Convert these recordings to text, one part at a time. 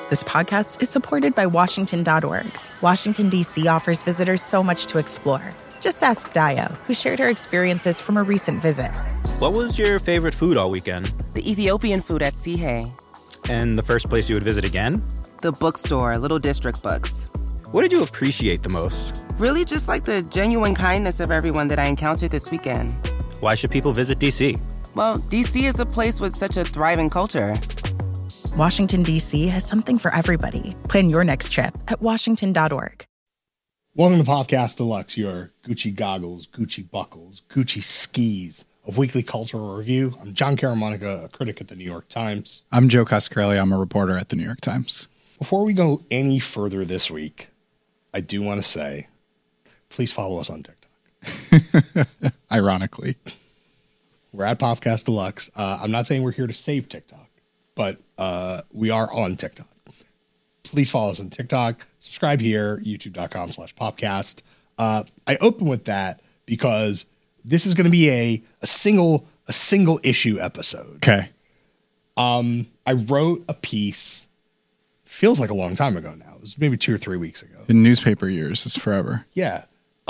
This podcast is supported by Washington.org. Washington, D.C. offers visitors so much to explore. Just ask Dio, who shared her experiences from a recent visit. What was your favorite food all weekend? The Ethiopian food at Sihe. And the first place you would visit again? The bookstore, Little District Books. What did you appreciate the most? Really just like the genuine kindness of everyone that I encountered this weekend. Why should people visit D.C.? Well, D.C. is a place with such a thriving culture. Washington, D.C. has something for everybody. Plan your next trip at washington.org. Welcome to Podcast Deluxe, your Gucci goggles, Gucci buckles, Gucci skis of weekly cultural review. I'm John Caramonica, a critic at the New York Times. I'm Joe Coscarelli. I'm a reporter at the New York Times. Before we go any further this week, I do want to say, please follow us on TikTok. Ironically. We're at Podcast Deluxe. I'm not saying we're here to save TikTok, but we are on TikTok. Please follow us on TikTok. Subscribe here, youtube.com/popcast. I open with that because this is going to be a single issue episode. Okay. I wrote a piece, feels like a long time ago now. It was maybe 2 or 3 weeks ago. In newspaper years, it's forever. Yeah.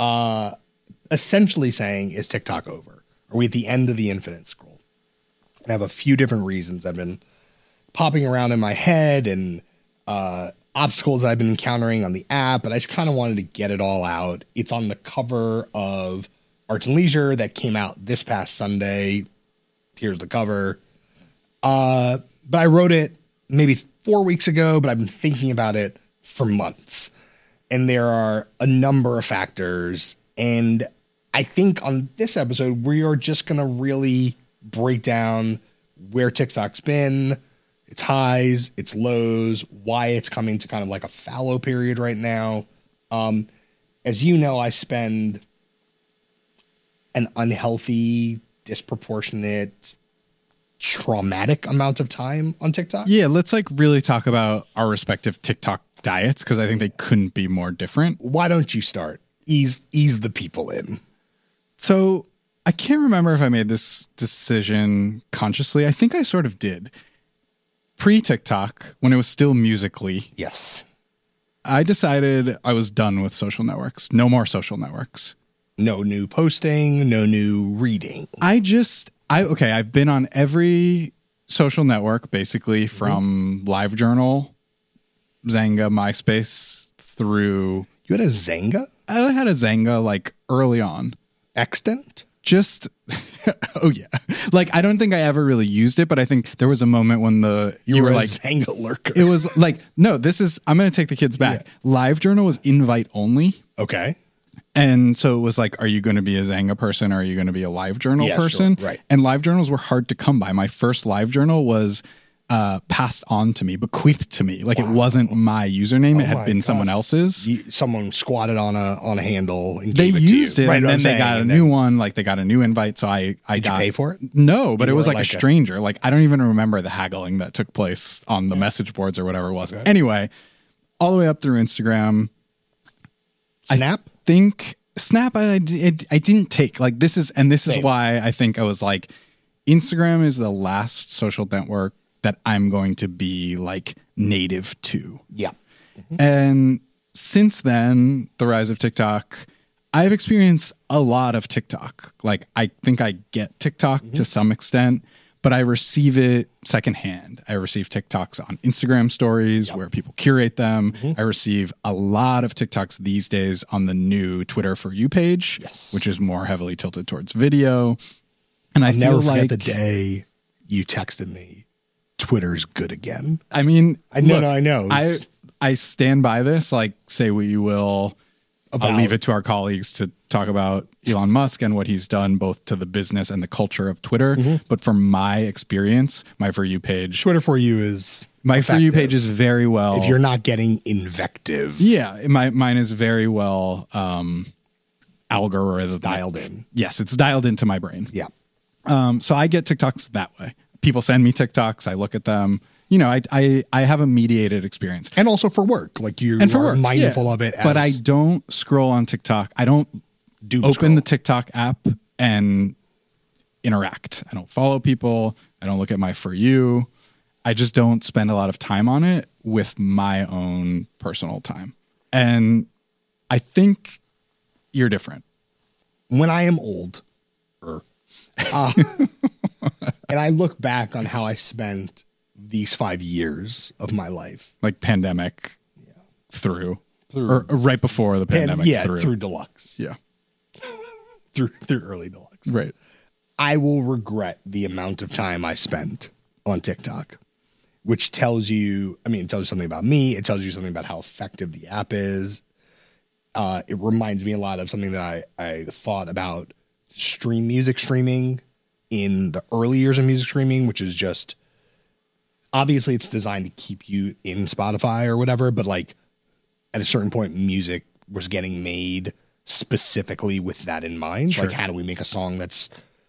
Essentially saying, is TikTok over? Are we at the end of the infinite scroll? And I have a few different reasons I've been popping around in my head and obstacles that I've been encountering on the app, but I just kind of wanted to get it all out. It's on the cover of Arts and Leisure that came out this past Sunday. Here's the cover. But I wrote it maybe 4 weeks ago, but I've been thinking about it for months. And there are a number of factors. And I think on this episode, we are just going to really break down where TikTok's been, its highs, its lows, why it's coming to kind of like a fallow period right now. As you know, I spend an unhealthy, disproportionate, traumatic amount of time on TikTok. Yeah, let's like really talk about our respective TikTok diets because I think they couldn't be more different. Why don't you start? Ease the people in. So I can't remember if I made this decision consciously. I think I sort of did. Pre-TikTok, when it was still Musical.ly, Yes. I decided I was done with social networks. No more social networks. No new posting, no new reading. I've been on every social network, basically from LiveJournal, Xanga, MySpace, through... You had a Xanga? I had a Xanga like early on. Extant? Just, oh yeah. Like, I don't think I ever really used it, but I think there was a moment when you were like, Xanga lurker. It was like, no, I'm going to take the kids back. Yeah. LiveJournal was invite only. Okay. And so it was like, are you going to be a Xanga person or are you going to be a LiveJournal person? Sure, right. And LiveJournals were hard to come by. My first LiveJournal was passed on to me, bequeathed to me. Like, It wasn't my username. It had been someone else's. Someone squatted on a handle and they gave it to you. used it, right, and then they got a new one. Like, they got a new invite. So I did you pay for it? No, but it was like a stranger. Like, I don't even remember the haggling that took place on the message boards or whatever it was. Okay. Anyway, all the way up through Instagram. Snap? I think Snap I didn't take. Like, this is why I think I was like, Instagram is the last social network that I'm going to be like native to. Yeah. Mm-hmm. And since then, the rise of TikTok, I've experienced a lot of TikTok. Like, I think I get TikTok to some extent, but I receive it secondhand. I receive TikToks on Instagram stories where people curate them. I receive a lot of TikToks these days on the new Twitter For You page, which is more heavily tilted towards video. And I'll never forget the day you texted me, Twitter's good again. I mean, I know. I stand by this. Like, say what you will. I'll leave it to our colleagues to talk about Elon Musk and what he's done both to the business and the culture of Twitter. But from my experience, my For You page, Twitter For You is my effective. For You page is very well. If you're not getting invective, mine is very well algorithm dialed in. Yes, it's dialed into my brain. Yeah. So I get TikToks that way. People send me TikToks. I look at them. You know, I have a mediated experience. And also for work. Like, you are mindful of it. But I don't scroll on TikTok. I don't open the TikTok app and interact. I don't follow people. I don't look at my For You. I just don't spend a lot of time on it, with my own personal time. And I think you're different. When I am old, and I look back on how I spent these 5 years of my life. Like pandemic through or right before the pandemic. Through deluxe. Yeah. through early deluxe. Right. I will regret the amount of time I spent on TikTok, which tells you, it tells you something about me. It tells you something about how effective the app is. It reminds me a lot of something that I thought about music streaming in the early years of music streaming, which is just, obviously it's designed to keep you in Spotify or whatever, but like at a certain point, music was getting made specifically with that in mind. Sure. Like, how do we make a song that's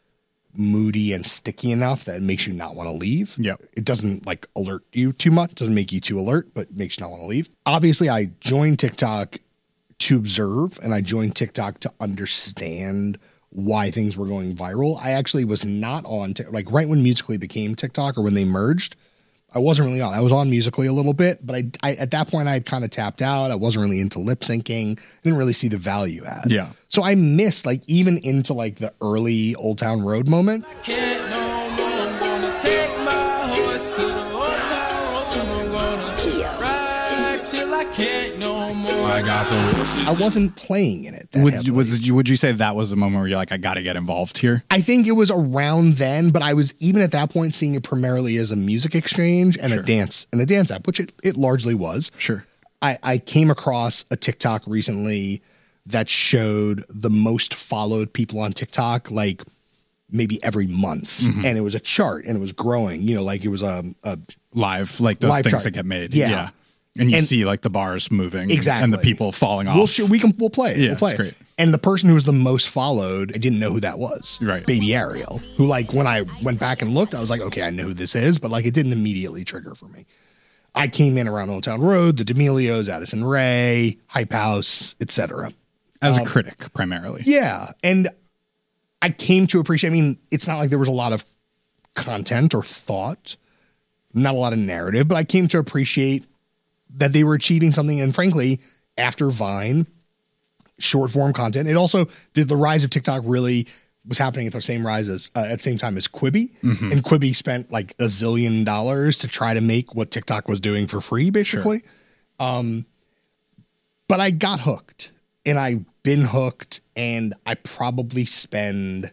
moody and sticky enough that it makes you not want to leave? Yep. It doesn't like alert you too much, doesn't make you too alert, but makes you not want to leave. Obviously, I joined TikTok to observe, and I joined TikTok to understand why things were going viral. I actually was not on, like right when Musical.ly became TikTok or when they merged, I wasn't really on. I was on Musical.ly a little bit, but I at that point I had kind of tapped out. I wasn't really into lip syncing. Didn't really see the value add. Yeah. So I missed like even into like the early Old Town Road moment. Can't no more. I'm gonna take my horse to the Old Town Road. I'm gonna ride till I can't no more. I got the horses. I wasn't playing in it. Would you say that was the moment where you're like, I got to get involved here? I think it was around then, but I was even at that point seeing it primarily as a music exchange and a dance app, which it largely was. Sure. I came across a TikTok recently that showed the most followed people on TikTok, like maybe every month. Mm-hmm. And it was a chart and it was growing, like it was a live, like those live things chart. that get made. Yeah. And you see like the bars moving. Exactly. And the people falling off. We'll play it. Yeah, we'll play it's it. great. And the person who was the most followed, I didn't know who that was. Right. Baby Ariel, who like when I went back and looked, I was like, okay, I know who this is, but like it didn't immediately trigger for me. I came in around Old Town Road, the D'Amelios, Addison Rae, Hype House, etc. As a critic, primarily. Yeah. And I came to appreciate, it's not like there was a lot of content or thought, not a lot of narrative, but I came to appreciate that they were achieving something. And frankly, after Vine, short form content, it also did the rise of TikTok really was happening at the same time as Quibi. Mm-hmm. And Quibi spent like $1 zillion to try to make what TikTok was doing for free, basically. Sure. But I got hooked and I've been hooked, and I probably spend,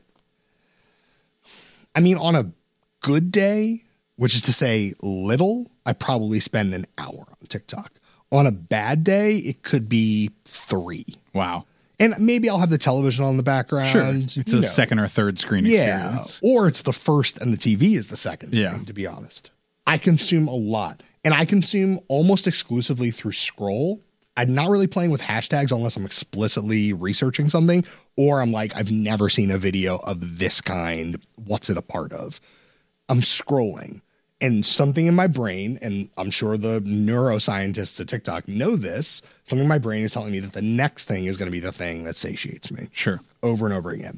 on a good day, which is to say little, I probably spend an hour on TikTok. On a bad day, it could be 3. Wow. And maybe I'll have the television on the background. Sure. It's a second or third screen experience. Or it's the first and the TV is the second screen, to be honest. I consume a lot. And I consume almost exclusively through scroll. I'm not really playing with hashtags unless I'm explicitly researching something, or I'm like, I've never seen a video of this kind. What's it a part of? I'm scrolling, and something in my brain, and I'm sure the neuroscientists at TikTok know this, something in my brain is telling me that the next thing is going to be the thing that satiates me. Sure. Over and over again.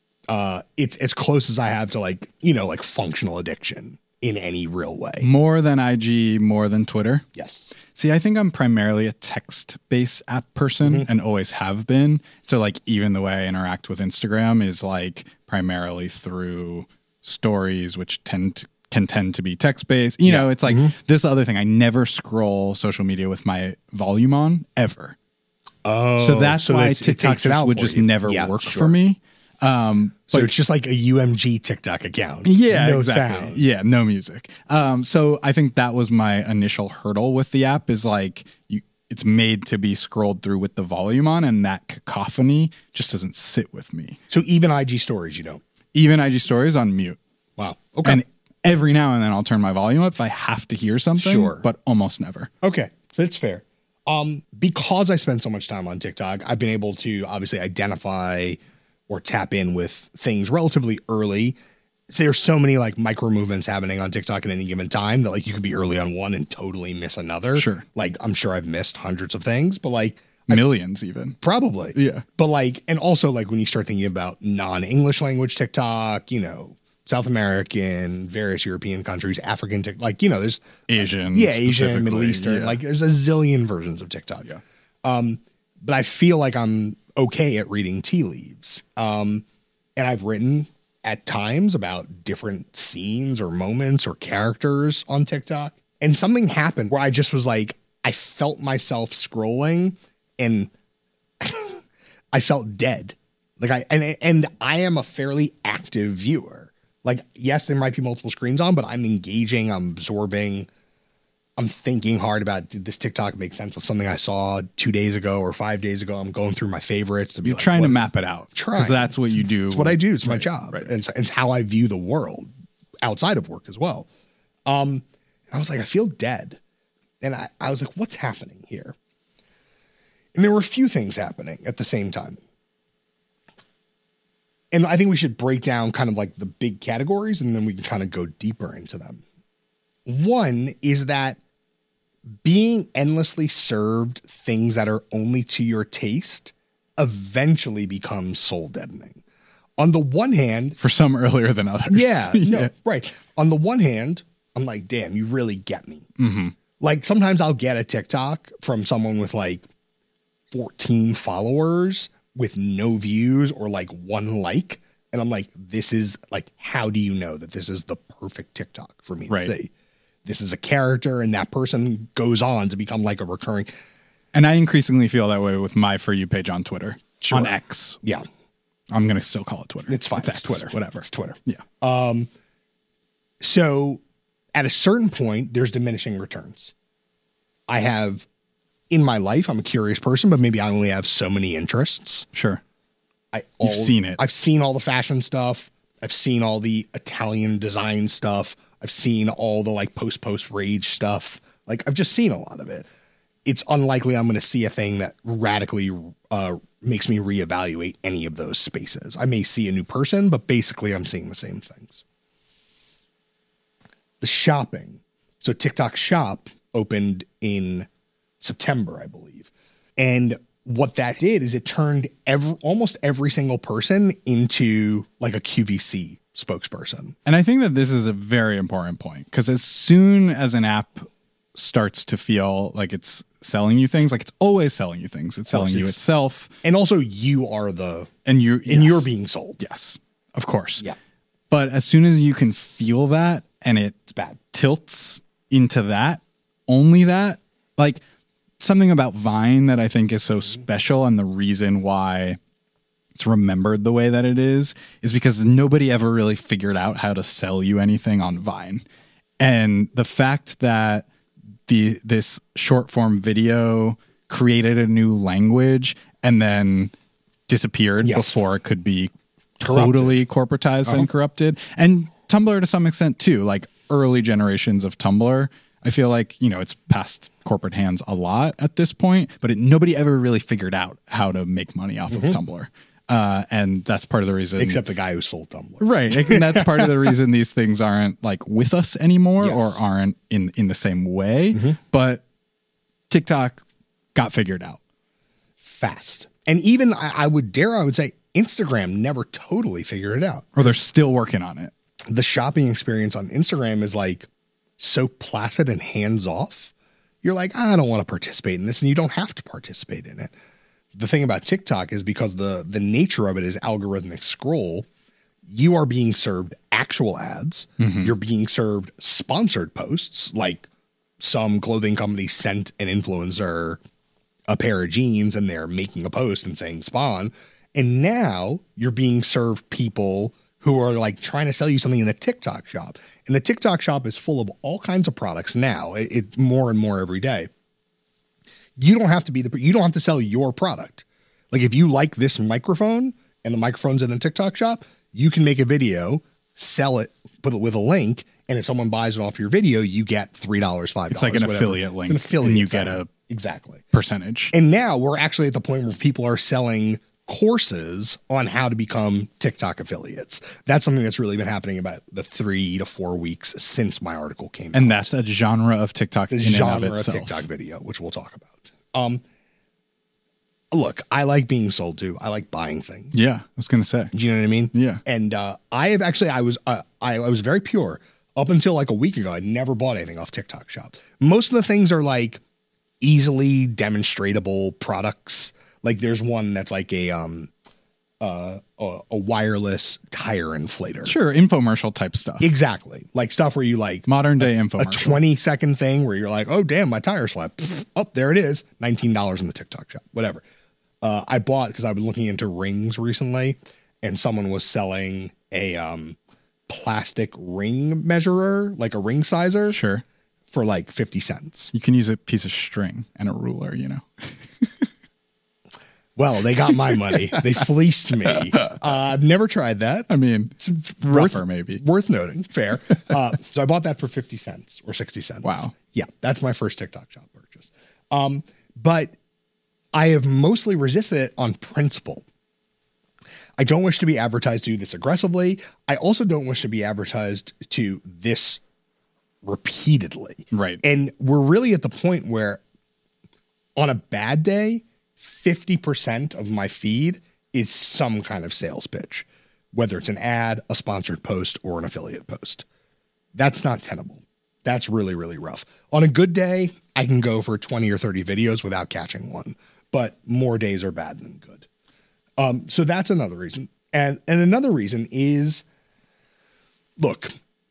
It's as close as I have to like functional addiction in any real way. More than IG, more than Twitter? Yes. See, I think I'm primarily a text-based app person and always have been. So like even the way I interact with Instagram is like primarily through stories, which can tend to be text-based. You know, it's like this other thing. I never scroll social media with my volume on ever. Oh, so that's why TikTok would just never work for me. So it's just like a UMG TikTok account. Yeah, no exactly. sound. Yeah, no music. So I think that was my initial hurdle with the app is like it's made to be scrolled through with the volume on, and that cacophony just doesn't sit with me. So even IG stories, you don't? Even IG stories on mute. Wow. Okay. And every now and then I'll turn my volume up if I have to hear something, but almost never. Okay. That's fair. Because I spend so much time on TikTok, I've been able to obviously identify or tap in with things relatively early. So there's so many like micro movements happening on TikTok at any given time that like you could be early on one and totally miss another. Sure. Like I'm sure I've missed hundreds of things, but like millions even. Probably. Yeah. But like, and also like when you start thinking about non-English language TikTok, South American, various European countries, African, like, you know, there's Asian, Asian, Middle Eastern, like there's a zillion versions of TikTok. Yeah. But I feel like I'm okay at reading tea leaves. And I've written at times about different scenes or moments or characters on TikTok. And something happened where I just was like, I felt myself scrolling and I felt dead. Like I am a fairly active viewer. Like, yes, there might be multiple screens on, but I'm engaging, I'm absorbing, I'm thinking hard about, did this TikTok make sense with something I saw 2 days ago or 5 days ago? I'm going through my favorites to be like, trying to map it out. Trying. Because that's what you do. It's what I do. It's my job. Right. And it's how I view the world outside of work as well. I was like, I feel dead. And I was like, what's happening here? And there were a few things happening at the same time. And I think we should break down kind of like the big categories and then we can kind of go deeper into them. One is that being endlessly served things that are only to your taste eventually becomes soul deadening. On the one hand, For some earlier than others. yeah, no, right. On the one hand, I'm like, damn, you really get me. Mm-hmm. Like sometimes I'll get a TikTok from someone with like 14 followers with no views or like one like. And I'm like, this is like, how do you know that this is the perfect TikTok for me to see? This is a character and that person goes on to become like a recurring. And I increasingly feel that way with my For You page on Twitter. Sure. On X. Yeah. I'm going to still call it Twitter. It's fine. It's X, Twitter. Whatever. It's Twitter. Yeah. So at a certain point, there's diminishing returns. I have in my life, I'm a curious person, but maybe I only have so many interests. Sure. You've seen it. I've seen all the fashion stuff. I've seen all the Italian design stuff. I've seen all the like post rage stuff. Like I've just seen a lot of it. It's unlikely I'm going to see a thing that radically makes me reevaluate any of those spaces. I may see a new person, but basically I'm seeing the same things. The shopping. So TikTok Shop opened in September, I believe. And what that did is it turned almost every single person into like a QVC spokesperson. And I think that this is a very important point because as soon as an app starts to feel like it's selling you things, like it's always selling you things, it's selling you itself. And also you are you're you're being sold. Yes, of course. Yeah. But as soon as you can feel that and It's bad. tilts into that, only that, like something about Vine that I think is so special and the reason why it's remembered the way that it is because nobody ever really figured out how to sell you anything on Vine. And the fact that this short form video created a new language and then disappeared before it could be totally corporatized and corrupted. And Tumblr to some extent too, like early generations of Tumblr. I feel like, it's past corporate hands a lot at this point, but nobody ever really figured out how to make money off of Tumblr. And that's part of the reason. Except the guy who sold Tumblr. Right. And that's part of the reason these things aren't like with us anymore or aren't in the same way. But TikTok got figured out. Fast. And even I would say Instagram never totally figured it out. Or they're still working on it. The shopping experience on Instagram is like so placid and hands off. You're like, I don't want to participate in this, and you don't have to participate in it. The thing about TikTok is because the nature of it is algorithmic scroll, you are being served actual ads. You're being served sponsored posts, like some clothing company sent an influencer a pair of jeans and they're making a post and saying spawn. And now you're being served people who are like trying to sell you something in the TikTok shop. And the TikTok shop is full of all kinds of products now. It's more and more every day. You don't have to you don't have to sell your product. Like if you like this microphone and the microphone's in the TikTok shop, you can make a video, sell it, put it with a link. And if someone buys it off your video, you get $3, $5. It's like an whatever. affiliate link. It's an affiliate and you thing. get a exactly percentage. And now we're actually at the point where people are selling courses on how to become TikTok affiliates. That's something that's really been happening about the 3 to 4 weeks since my article came out. And that's a genre of TikTok It's in a and genre of of itself. TikTok video, which we'll talk about. look, I like being sold to. I like buying things. Yeah, I was going to say. Do you know what I mean? Yeah. And I was very pure up until like a week ago. I never bought anything off TikTok Shop. Most of the things are like easily demonstratable products. Like there's one that's like a wireless tire inflator. Sure, infomercial type stuff. Exactly. Like stuff where you like Modern day a infomercial. 20-second thing where you're like, oh, damn, my tire slapped. Oh, there it is. $19 in the TikTok Shop. Whatever. I bought because I've been looking into rings recently, and someone was selling a plastic ring measurer, like a ring sizer. Sure. For like 50 cents. You can use a piece of string and a ruler, you know. Well, they got my money. They fleeced me. I've never tried that. I mean, it's rougher maybe. Worth noting. Fair. So I bought that for 50 cents or 60 cents. Wow. Yeah, that's my first TikTok Shop purchase. But I have mostly resisted it on principle. I don't wish to be advertised to this aggressively. I also don't wish to be advertised to this repeatedly. Right. And we're really at the point where on a bad day, 50% of my feed is some kind of sales pitch, whether it's an ad, a sponsored post, or an affiliate post. That's not tenable. That's really, really rough. On a good day, I can go for 20 or 30 videos without catching one, but more days are bad than good. So that's another reason. And another reason is, look,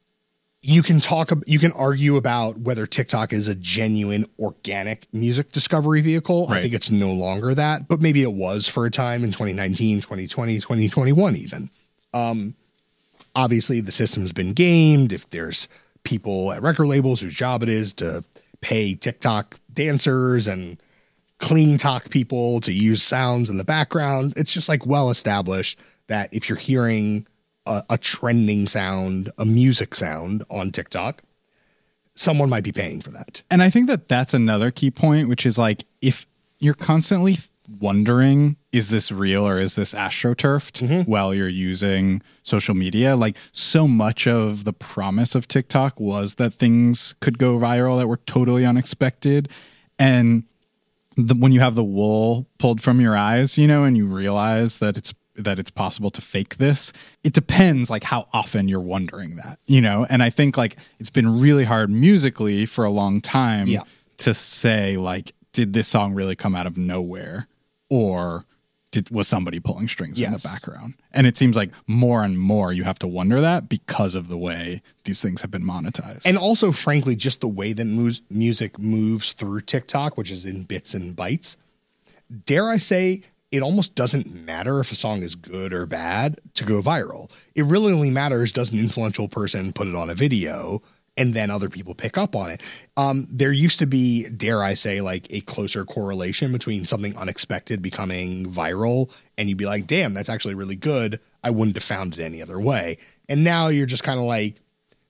you can argue about whether TikTok is a genuine organic music discovery vehicle. Right. I think it's no longer that, but maybe it was for a time in 2019, 2020, 2021 even. Obviously the system's been gamed. If there's people at record labels whose job it is to pay TikTok dancers and clean talk people to use sounds in the background, it's just like well established that if you're hearing a trending sound, a music sound on TikTok, someone might be paying for that. And I think that that's another key point, which is like, if you're constantly wondering, is this real or is this astroturfed while you're using social media? Like so much of the promise of TikTok was that things could go viral that were totally unexpected. And when you have the wool pulled from your eyes, you know, and you realize that it's possible to fake this, it depends like how often you're wondering that, you know? And I think like it's been really hard musically for a long time to say like, did this song really come out of nowhere, or was somebody pulling strings in the background? And it seems like more and more you have to wonder that because of the way these things have been monetized. And also, frankly, just the way that music moves through TikTok, which is in bits and bytes. Dare I say, it almost doesn't matter if a song is good or bad to go viral. It really only matters, does an influential person put it on a video and then other people pick up on it. There used to be, dare I say, like a closer correlation between something unexpected becoming viral, and you'd be like, damn, that's actually really good. I wouldn't have found it any other way. And now you're just kind of like,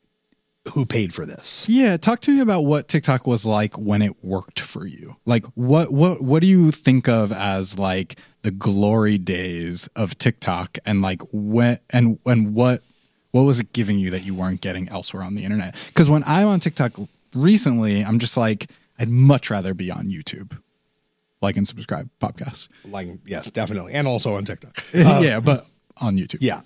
who paid for this? Yeah, talk to me about what TikTok was like when it worked for you. Like, what do you think of as like the glory days of TikTok, and like what was it giving you that you weren't getting elsewhere on the internet? Because when I'm on TikTok recently, I'm just like, I'd much rather be on YouTube. Like and subscribe, podcast. Like, yes, definitely. And also on TikTok. Yeah, but on YouTube. Yeah.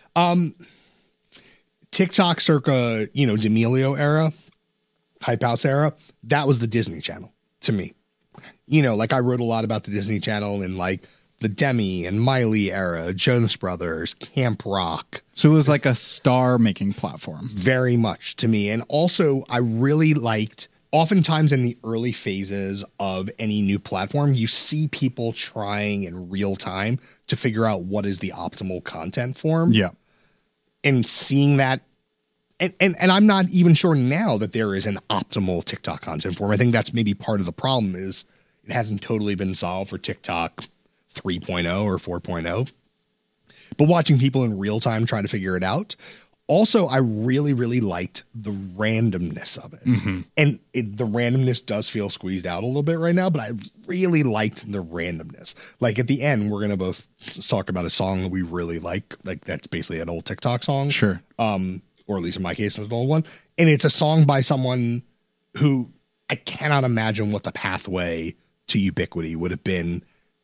TikTok circa, D'Amelio era, Hype House era, that was the Disney Channel to me. Like I wrote a lot about the Disney Channel in like the Demi and Miley era, Jonas Brothers, Camp Rock. So it was like a star-making platform. Very much to me. And also, I really liked, oftentimes in the early phases of any new platform, you see people trying in real time to figure out what is the optimal content form. Yeah. And seeing that, and I'm not even sure now that there is an optimal TikTok content form. I think that's maybe part of the problem is it hasn't totally been solved for TikTok 3.0 or 4.0. But watching people in real time try to figure it out. Also, I really, really liked the randomness of it. Mm-hmm. And the randomness does feel squeezed out a little bit right now, but I really liked the randomness. Like at the end, we're going to both talk about a song that we really like. Like that's basically an old TikTok song. Sure. Or at least in my case, it's an old one. And it's a song by someone who I cannot imagine what the pathway to ubiquity would have been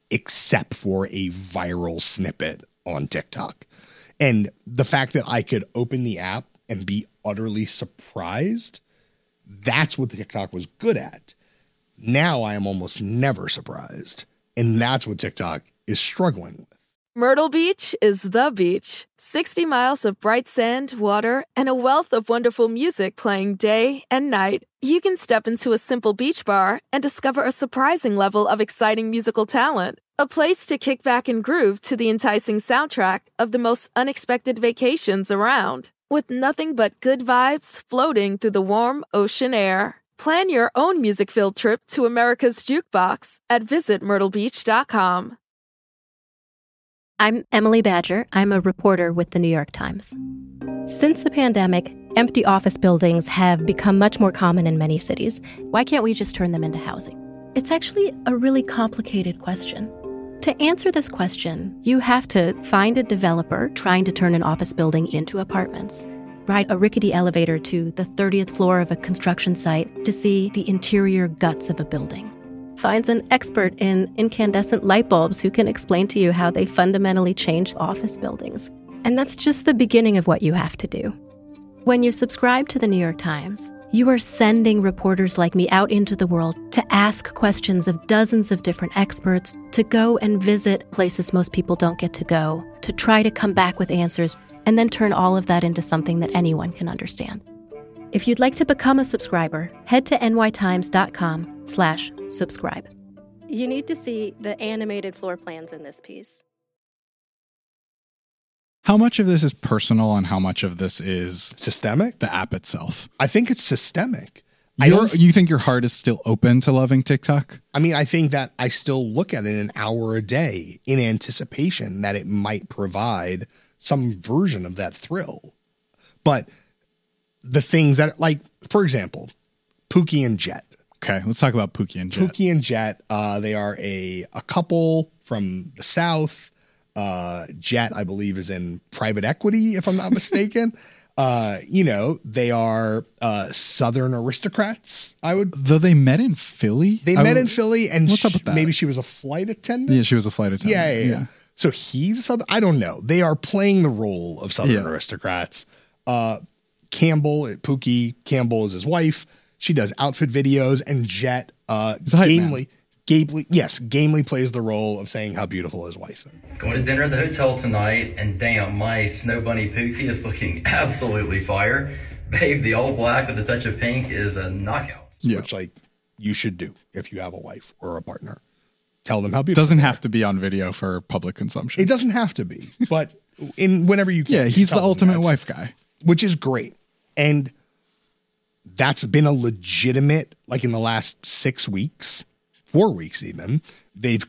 except for a viral snippet on TikTok. And the fact that I could open the app and be utterly surprised, that's what TikTok was good at. Now I am almost never surprised. And that's what TikTok is struggling with. Myrtle Beach is the beach. 60 miles of bright sand, water, and a wealth of wonderful music playing day and night. You can step into a simple beach bar and discover a surprising level of exciting musical talent. A place to kick back and groove to the enticing soundtrack of the most unexpected vacations around. With nothing but good vibes floating through the warm ocean air. Plan your own music-filled trip to America's Jukebox at visitmyrtlebeach.com. I'm Emily Badger. I'm a reporter with the New York Times. Since the pandemic, empty office buildings have become much more common in many cities. Why can't we just turn them into housing? It's actually a really complicated question. To answer this question, you have to find a developer trying to turn an office building into apartments, ride a rickety elevator to the 30th floor of a construction site to see the interior guts of a building. Finds an expert in incandescent light bulbs who can explain to you how they fundamentally change office buildings. And that's just the beginning of what you have to do. When you subscribe to the New York Times, you are sending reporters like me out into the world to ask questions of dozens of different experts, to go and visit places most people don't get to go, to try to come back with answers, and then turn all of that into something that anyone can understand. If you'd like to become a subscriber, head to nytimes.com/subscribe. You need to see the animated floor plans in this piece. How much of this is personal and how much of this is Systemic? the app itself? I think it's systemic. You think your heart is still open to loving TikTok? I mean, I think that I still look at it an hour a day in anticipation that it might provide some version of that thrill. But the things that, like, for example, Pookie and Jet. Okay, let's talk about Pookie and Jet. Pookie and Jet, they are a couple from the South. Jet, I believe, is in private equity, if I'm not mistaken. They are Southern aristocrats, Though they met in Philly? They met in Philly, and what's up with that? Maybe she was a flight attendant? Yeah, she was a flight attendant. Yeah. So he's Southern. I don't know. They are playing the role of Southern aristocrats. Campbell, Pookie Campbell is his wife. She does outfit videos, and Jet gamely plays the role of saying how beautiful his wife is. Going to dinner at the hotel tonight, and damn, my snow bunny Pookie is looking absolutely fire. Babe, the all black with a touch of pink is a knockout. Yeah. Which, you should do if you have a wife or a partner. Tell them how beautiful. Doesn't have to be on video for public consumption. It doesn't have to be, but whenever you can. Yeah, he's the ultimate wife guy. Which is great. And that's been a legitimate, in the last 6 weeks, 4 weeks even, they've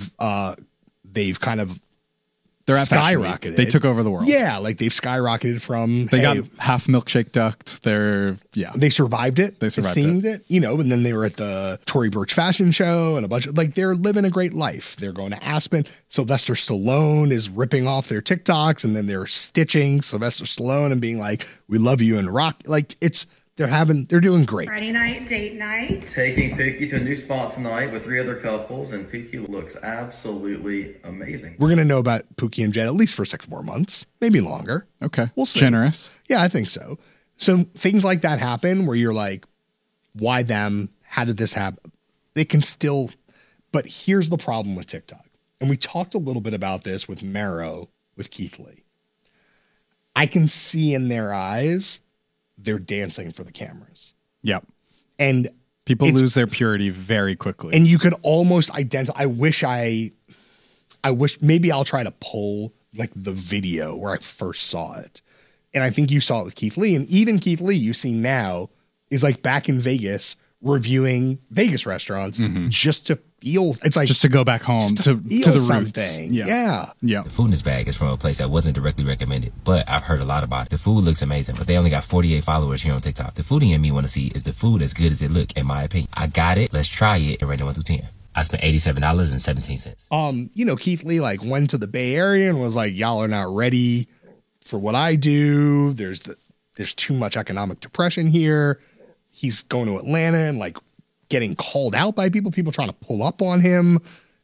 kind of skyrocketed. They took over the world. Yeah, they've skyrocketed from they got half milkshake ducked. They survived it. It seemed it. And then they were at the Tory Burch fashion show and a bunch of they're living a great life. They're going to Aspen. Sylvester Stallone is ripping off their TikToks, and then they're stitching Sylvester Stallone and being like, "We love you," and rock. They're doing great. Friday night, date night. Taking Pookie to a new spot tonight with 3 other couples, and Pookie looks absolutely amazing. We're going to know about Pookie and Jet at least for 6 more months, maybe longer. Okay. We'll see. Generous. Yeah, I think so. So things like that happen where you're like, why them? How did this happen? They can still, but here's the problem with TikTok. And we talked a little bit about this with Marrow, with Keith Lee. I can see in their eyes, they're dancing for the cameras. Yep. And people lose their purity very quickly. And you could almost identify. I wish maybe I'll try to pull the video where I first saw it. And I think you saw it with Keith Lee. And even Keith Lee, you see now, is back in Vegas reviewing Vegas restaurants just to feel. It's just to go back home to the roots. Yeah. The food in this bag is from a place that wasn't directly recommended, but I've heard a lot about it. The food looks amazing, but they only got 48 followers here on TikTok. The foodie in me want to see, is the food as good as it look, in my opinion. I got it. Let's try it and rate it 1 through 10. I spent $87.17. Keith Lee went to the Bay Area and was like, y'all are not ready for what I do. There's too much economic depression here. He's going to Atlanta and getting called out by people trying to pull up on him.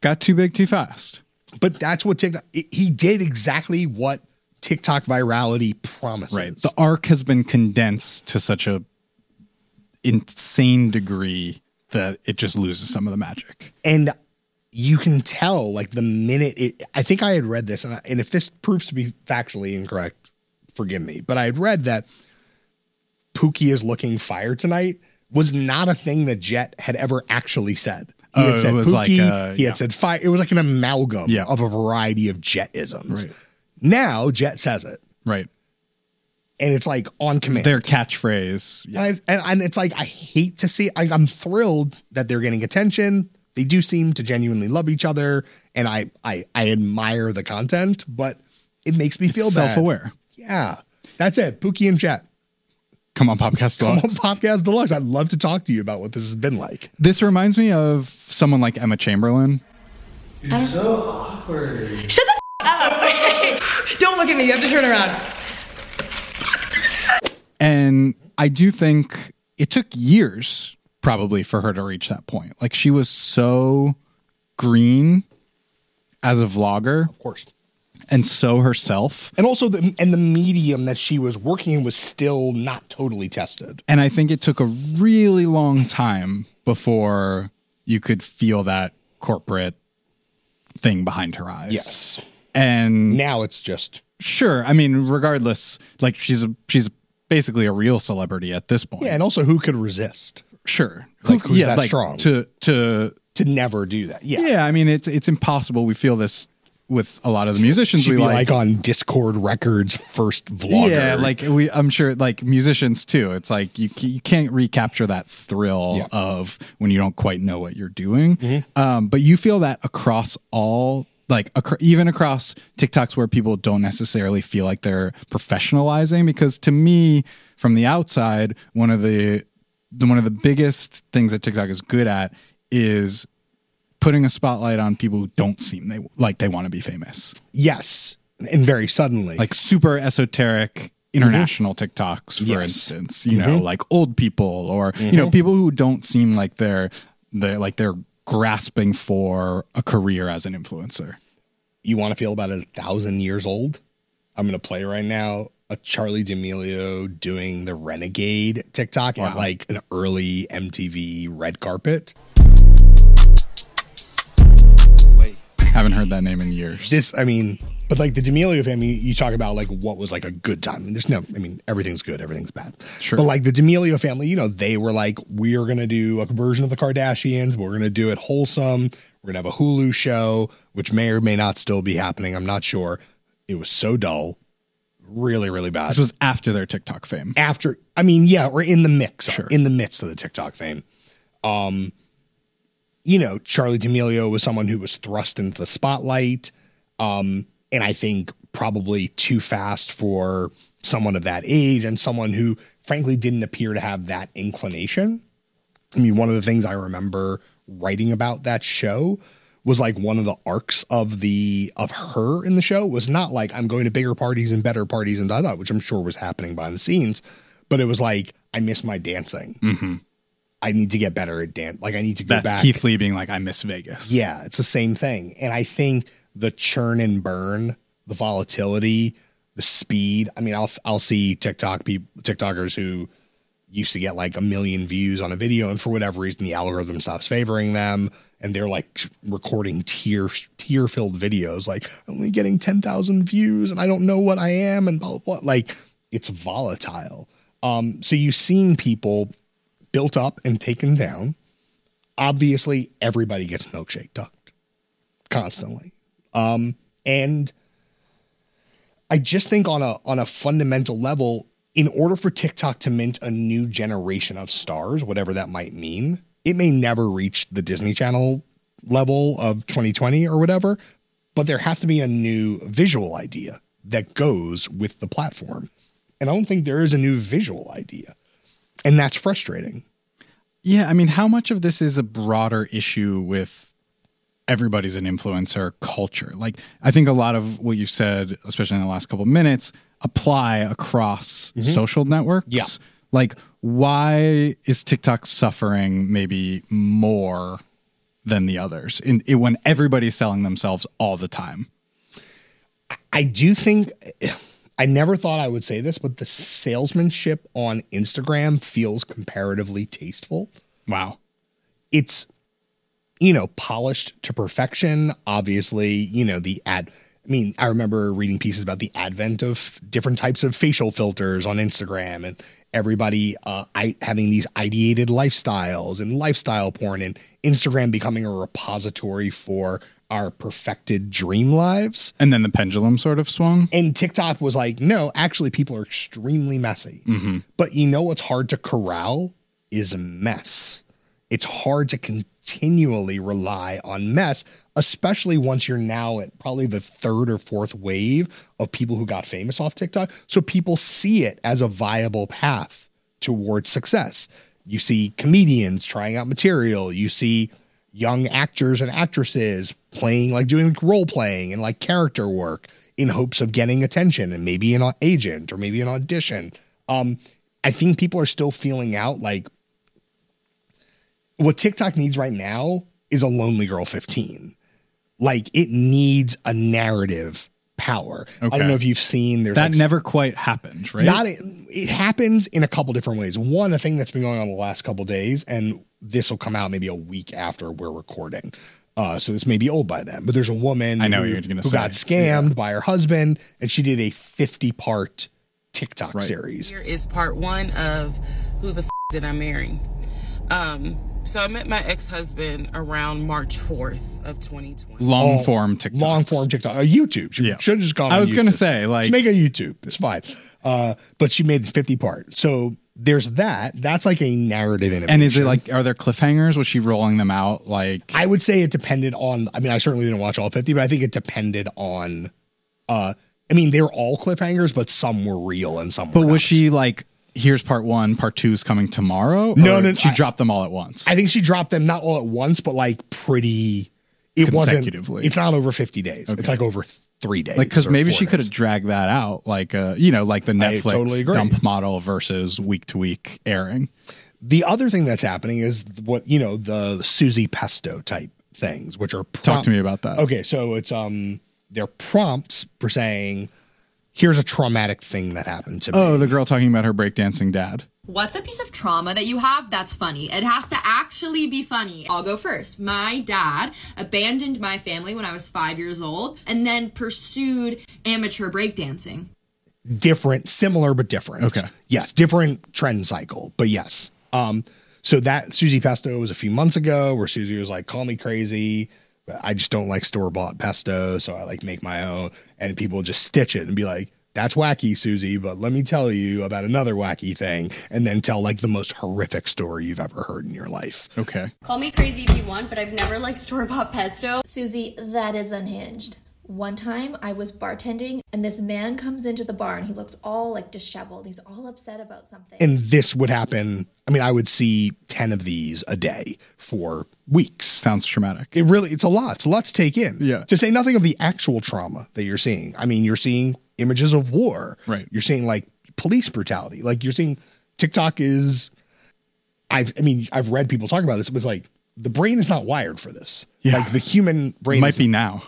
got too big too fast. But that's what TikTok, he did exactly what TikTok virality promises. Right. The arc has been condensed to such a insane degree that it just loses some of the magic. And you can tell, like, the minute I think I had read this, and if this proves to be factually incorrect, forgive me, but I had read that Pookie is looking fire tonight was not a thing that Jet had ever actually said. He had said Pookie, he had said fire. It was like an amalgam of a variety of Jet-isms. Right. Now Jet says it. Right. And it's like on command. Their catchphrase. Yeah. And it's like, I hate to see, I'm thrilled that they're getting attention. They do seem to genuinely love each other. And I admire the content, but it makes me feel bad. Self-aware. Yeah. That's it. Pookie and Jet. Come on, Popcast Deluxe. Come on, Popcast Deluxe. I'd love to talk to you about what this has been like. This reminds me of someone like Emma Chamberlain. You're so awkward. Shut the up. Don't look at me. You have to turn around. And I do think it took years probably for her to reach that point. Like, she was so green as a vlogger. Of course. And so herself. And also the medium that she was working in was still not totally tested. And I think it took a really long time before you could feel that corporate thing behind her eyes. Yes. And now it's just. Sure. I mean, regardless, like, she's basically a real celebrity at this point. Yeah, and also who's could resist? Sure. Like, who's that strong? To never do that. Yeah. Yeah, I mean, it's impossible. We feel this with a lot of the musicians She'd we be like on Discord Records first vlogger. Yeah, like I'm sure like musicians too. It's like you can't recapture that thrill of when you don't quite know what you're doing. Mm-hmm. But you feel that across all, like even across TikToks where people don't necessarily feel like they're professionalizing. Because to me, from the outside, one of the biggest things that TikTok is good at is putting a spotlight on people who don't seem they want to be famous. Yes. And very suddenly. Like super esoteric international TikToks, for instance, you know, like old people or, you know, people who don't seem like they're grasping for a career as an influencer. You want to feel about 1,000 years old? I'm going to play right now a Charli D'Amelio doing the Renegade TikTok at like an early MTV red carpet. Haven't heard that name in years. But like the D'Amelio family, you talk about like what was like a good time. Everything's good, everything's bad. Sure. But like the D'Amelio family, you know, they were like, we are going to do a version of the Kardashians. We're going to do it wholesome. We're going to have a Hulu show, which may or may not still be happening. I'm not sure. It was so dull. Really, really bad. This was after their TikTok fame. We're in the mix. Sure. In the midst of the TikTok fame. You know, Charli D'Amelio was someone who was thrust into the spotlight. And I think probably too fast for someone of that age and someone who frankly didn't appear to have that inclination. I mean, one of the things I remember writing about that show was like one of the arcs of her in the show was not like I'm going to bigger parties and better parties and which I'm sure was happening behind the scenes, but it was like, I miss my dancing. Mm-hmm. I need to get better at dance. Like I need to go back. That's Keith Lee being like, I miss Vegas. Yeah, it's the same thing. And I think the churn and burn, the volatility, the speed. I mean, I'll see TikTokers who used to get like 1 million views on a video, and for whatever reason, the algorithm stops favoring them, and they're like recording tear-filled videos, like only getting 10,000 views, and I don't know what I am, and blah blah blah. Like it's volatile. So you've seen people built up and taken down. Obviously, everybody gets milkshake ducked constantly. And I just think on a fundamental level, in order for TikTok to mint a new generation of stars, whatever that might mean, it may never reach the Disney Channel level of 2020 or whatever, but there has to be a new visual idea that goes with the platform. And I don't think there is a new visual idea. And that's frustrating. Yeah, I mean, how much of this is a broader issue with everybody's an influencer culture? Like, I think a lot of what you said, especially in the last couple of minutes, apply across social networks. Yeah. Like, why is TikTok suffering maybe more than the others when everybody's selling themselves all the time. I do think, I never thought I would say this, but the salesmanship on Instagram feels comparatively tasteful. Wow. It's, polished to perfection. Obviously, I remember reading pieces about the advent of different types of facial filters on Instagram and everybody having these ideated lifestyles and lifestyle porn, and Instagram becoming a repository for our perfected dream lives. And then the pendulum sort of swung. And TikTok was like, no, actually people are extremely messy. Mm-hmm. But what's hard to corral is mess. It's hard to continually rely on mess, especially once you're now at probably the third or fourth wave of people who got famous off TikTok. So people see it as a viable path towards success. You see comedians trying out material. You see young actors and actresses playing, doing role playing and character work in hopes of getting attention and maybe an agent or maybe an audition. I think people are still feeling out what TikTok needs right now is a Lonely Girl 15. It needs a narrative power. Okay. I don't know if you've seen that never quite happened, right? It happens in a couple different ways. One, a thing that's been going on the last couple of days, and this will come out maybe a week after we're recording. So this may be old by then, but there's a woman who got scammed by her husband, and she did a 50-part TikTok series. Here is part 1 of Who the Did I Marry? So I met my ex-husband around March 4th of 2020. Long form TikTok. YouTube. She should have just gone on YouTube. I was going to say, just make a YouTube. It's fine. But she made 50 parts. So there's that. That's a narrative innovation. And is it are there cliffhangers? Was she rolling them out? I would say it depended on, I certainly didn't watch all 50, but I think it depended on, they're all cliffhangers, but some were real and some were not. Was she here's part 1, part 2 is coming tomorrow? No. She dropped them all at once. I think she dropped them not all at once, but pretty. It consecutively. It's not over 50 days. Okay. It's over 3 days. Because maybe she could have dragged that out, the Netflix dump model versus week to week airing. The other thing that's happening is the Susie Pesto type things, which are talk to me about that. Okay, so it's they're prompts for saying, here's a traumatic thing that happened to me. Oh, the girl talking about her breakdancing dad. What's a piece of trauma that you have that's funny? It has to actually be funny. I'll go first. My dad abandoned my family when I was 5 years old and then pursued amateur breakdancing. Similar but different. Okay. Yes, different trend cycle, but yes. So that Susie Pesto was a few months ago where Susie was like, call me crazy. I just don't like store-bought pesto, so I make my own. And people just stitch it and be like, that's wacky, Susie, but let me tell you about another wacky thing. And then tell the most horrific story you've ever heard in your life. Okay. Call me crazy if you want, but I've never liked store-bought pesto. Susie, that is unhinged. One time I was bartending and this man comes into the bar and he looks all disheveled. He's all upset about something. And this would happen. I would see 10 of these a day for weeks. Sounds traumatic. It's a lot. It's a lot to take in. Yeah. To say nothing of the actual trauma that you're seeing. You're seeing images of war. Right. You're seeing police brutality. You're seeing TikTok is, I've read people talk about this. It was the brain is not wired for this. Yeah. The human brain might be now.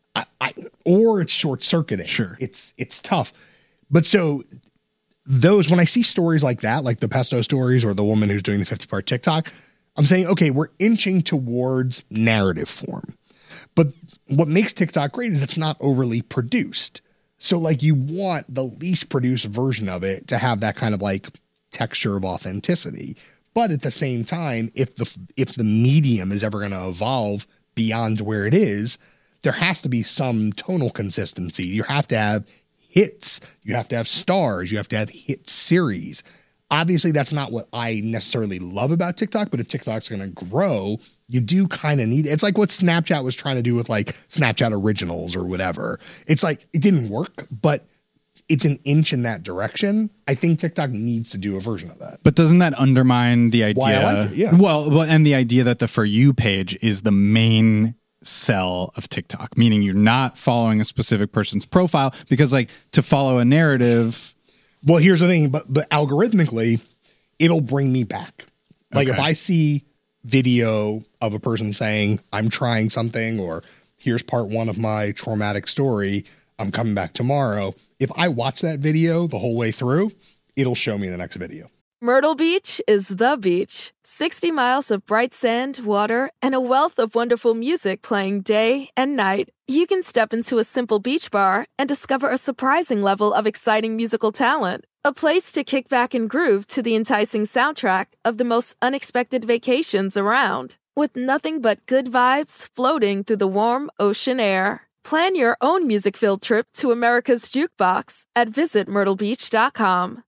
Or it's short circuiting. Sure. It's tough. But so when I see stories like that, like the pesto stories or the woman who's doing the 50-part TikTok, I'm saying, okay, we're inching towards narrative form. But what makes TikTok great is it's not overly produced. So you want the least produced version of it to have that kind of texture of authenticity. But at the same time, if the medium is ever going to evolve beyond where it is, there has to be some tonal consistency. You have to have hits. You have to have stars. You have to have hit series. Obviously, that's not what I necessarily love about TikTok, but if TikTok's going to grow, you do kind of need it. It's like what Snapchat was trying to do with Snapchat Originals or whatever. It's it didn't work, but it's an inch in that direction. I think TikTok needs to do a version of that. But doesn't that undermine the idea? Why I like it, yeah. Well, and the idea that the For You page is the main sell of TikTok, meaning you're not following a specific person's profile because to follow a narrative. Well, here's the thing, but algorithmically, it'll bring me back. Okay. If I see video of a person saying, I'm trying something, or here's part 1 of my traumatic story, I'm coming back tomorrow. If I watch that video the whole way through, it'll show me the next video. Myrtle Beach is the beach. 60 miles of bright sand, water, and a wealth of wonderful music playing day and night. You can step into a simple beach bar and discover a surprising level of exciting musical talent. A place to kick back and groove to the enticing soundtrack of the most unexpected vacations around. With nothing but good vibes floating through the warm ocean air. Plan your own music-filled trip to America's Jukebox at visitmyrtlebeach.com.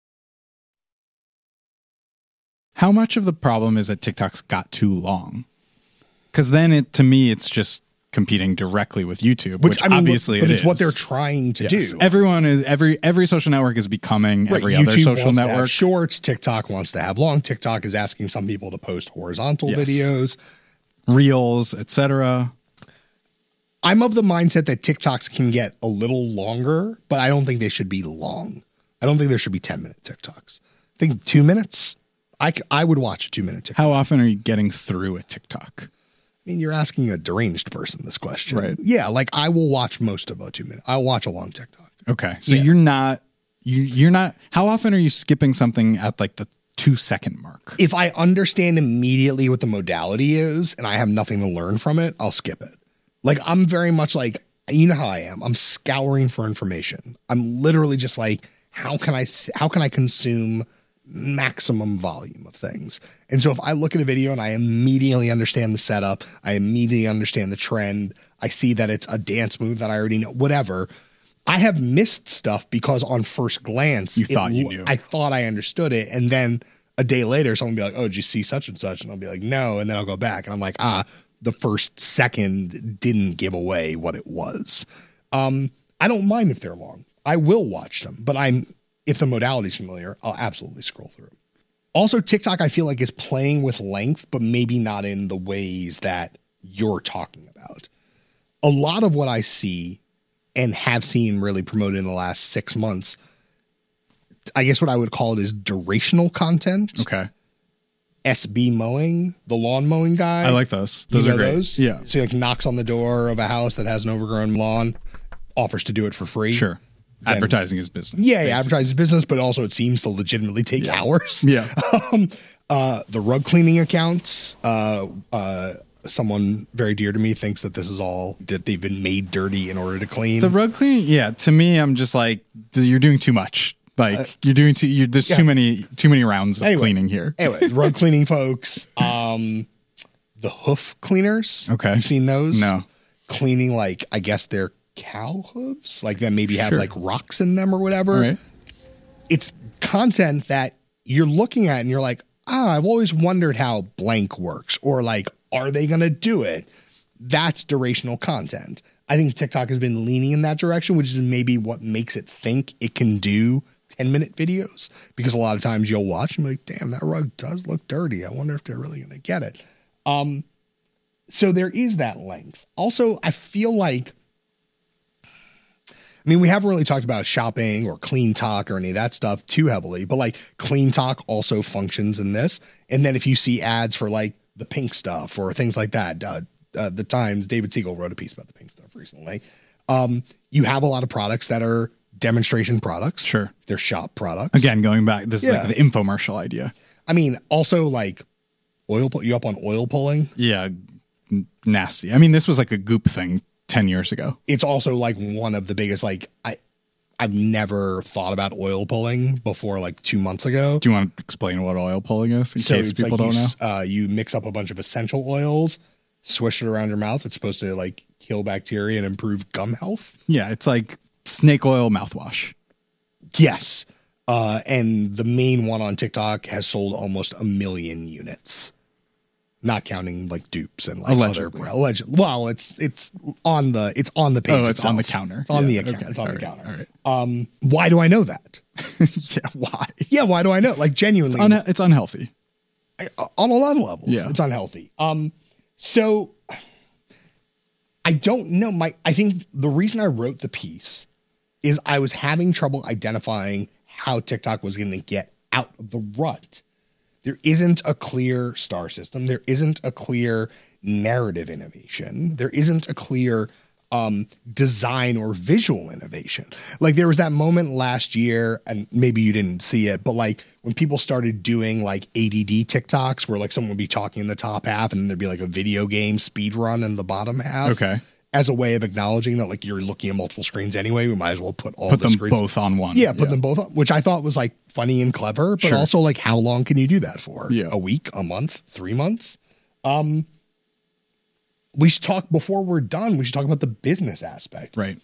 How much of the problem is that TikTok's got too long? Because then to me, it's just competing directly with YouTube, which obviously but it it's is. what they're trying to do. Everyone is every social network is becoming every YouTube other social wants to have network. shorts, TikTok wants to have long. TikTok is asking some people to post horizontal videos, reels, etc. I'm of the mindset that TikToks can get a little longer, but I don't think they should be long. I don't think there should be 10-minute TikToks. I think 2 minutes. I would watch a 2-minute TikTok. How often are you getting through a TikTok? I mean, you're asking a deranged person this question. Right. Yeah, like I will watch most of a 2 minute. I'll watch a long TikTok. Okay. So you're not, how often are you skipping something at like the 2-second mark? If I understand immediately what the modality is and I have nothing to learn from it, I'll skip it. Like I'm very much like, you know how I am. I'm scouring for information. I'm literally just like, how can I consume maximum volume of things? And so if I look at a video and I immediately understand the setup, I immediately understand the trend, I see that it's a dance move that I already know, whatever, I have missed stuff because on first glance, you knew. I thought I understood it. And then a day later, someone will be like, oh, did you see such and such? And I'll be like, no. And then I'll go back and I'm like, the first second didn't give away what it was. I don't mind if they're long. I will watch them, but if the modality is familiar, I'll absolutely scroll through. Also, TikTok, I feel like, is playing with length, but maybe not in the ways that you're talking about. A lot of what I see and have seen really promoted in the last 6 months, I guess what I would call it is durational content. Okay. SB mowing, the lawn mowing guy. I like those. Those are great. Those? Yeah. So he like knocks on the door of a house that has an overgrown lawn, offers to do it for free. Sure. Then, advertising his business. Yeah, advertise his business, but also it seems to legitimately take hours. Yeah. The rug cleaning accounts, someone very dear to me thinks that this is all that they've been made dirty in order to clean. The rug cleaning, yeah, to me, I'm just like, you're doing too much. Like you're doing there's too many rounds of cleaning here. Anyway, rug cleaning folks, the hoof cleaners. Okay. You've seen those? No. Cleaning, like, I guess they're cow hooves, like that maybe have like rocks in them or whatever. Right. It's content that you're looking at and you're like, I've always wondered how blank works, or like, are they going to do it? That's durational content. I think TikTok has been leaning in that direction, which is maybe what makes it think it can do 10-minute videos, because a lot of times you'll watch and be like, damn, that rug does look dirty. I wonder if they're really going to get it. So there is that length. Also, I feel like, I mean, we haven't really talked about shopping or clean talk or any of that stuff too heavily, but like clean talk also functions in this. And then if you see ads for like the pink stuff or things like that, the Times, David Siegel wrote a piece about the pink stuff recently. You have a lot of products that are demonstration products. Sure. They're shop products. Again, going back, this is like the infomercial idea. I mean, also like you up on oil pulling? Yeah. Nasty. I mean, this was like a Goop thing 10 years ago. It's also like one of the biggest, like I've never thought about oil pulling before like 2 months ago. Do you want to explain what oil pulling is in case people don't know? You mix up a bunch of essential oils, swish it around your mouth. It's supposed to like kill bacteria and improve gum health. Yeah, it's like snake oil mouthwash. Yes. And the main one on TikTok has sold almost 1 million units. Not counting like dupes and like allegedly. Well, it's on the page. Oh, it's itself. on the counter. It's on the account. Okay. It's on the counter. All right. Why do I know that? Yeah, why? Yeah, why do I know? Like genuinely, it's unhealthy on a lot of levels. Yeah, it's unhealthy. So I don't know. I think the reason I wrote the piece is I was having trouble identifying how TikTok was going to get out of the rut. There isn't a clear star system. There isn't a clear narrative innovation. There isn't a clear design or visual innovation. Like there was that moment last year, and maybe you didn't see it, but like when people started doing like ADD TikToks where like someone would be talking in the top half and then there'd be like a video game speed run in the bottom half. Okay. As a way of acknowledging that like you're looking at multiple screens anyway, we might as well put them screens both on one. Yeah, put them both on, which I thought was like funny and clever, but also like how long can you do that for? Yeah. A week, a month, 3 months? We should talk before we're done. We should talk about the business aspect. Right.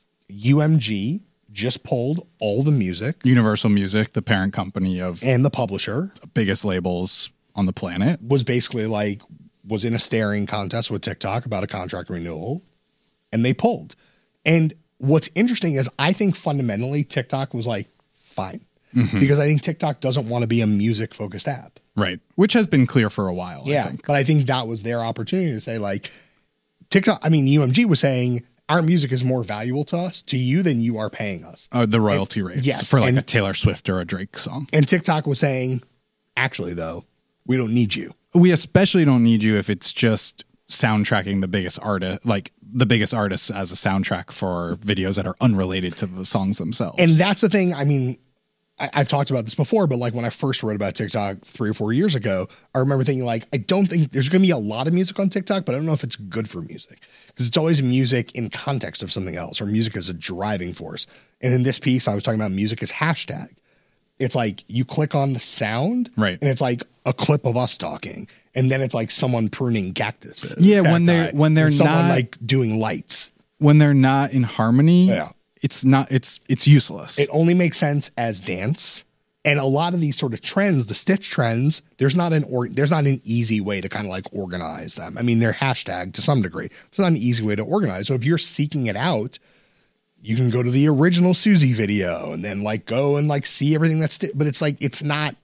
UMG just pulled all the music. Universal Music, the parent company of and the publisher, biggest labels on the planet, was basically like was in a staring contest with TikTok about a contract renewal, and they pulled. And what's interesting is I think fundamentally TikTok was like fine because I think TikTok doesn't want to be a music focused app. Right. Which has been clear for a while. Yeah. I think. But I think that was their opportunity to say like TikTok. I mean, UMG was saying our music is more valuable to you than you are paying us. The royalty rates. Yes. For like a Taylor Swift or a Drake song. And TikTok was saying, actually though, we don't need you. We especially don't need you if it's just soundtracking the biggest artist, like the biggest artists as a soundtrack for videos that are unrelated to the songs themselves. And that's the thing. I mean, I've talked about this before, but like when I first read about TikTok 3 or 4 years ago, I remember thinking like, I don't think there's going to be a lot of music on TikTok, but I don't know if it's good for music because it's always music in context of something else or music as a driving force. And in this piece, I was talking about music as hashtag. It's like you click on the sound, right? And it's like a clip of us talking, and then it's like someone pruning cactuses. Yeah, when they're someone not like doing lights, when they're not in harmony. Yeah. It's useless. It only makes sense as dance. And a lot of these sort of trends, the Stitch trends, there's not an easy way to kind of like organize them. I mean, they're hashtag to some degree. It's not an easy way to organize. So if you're seeking it out, you can go to the original Susie video and then like go and like see everything that's, but it's like, it's not,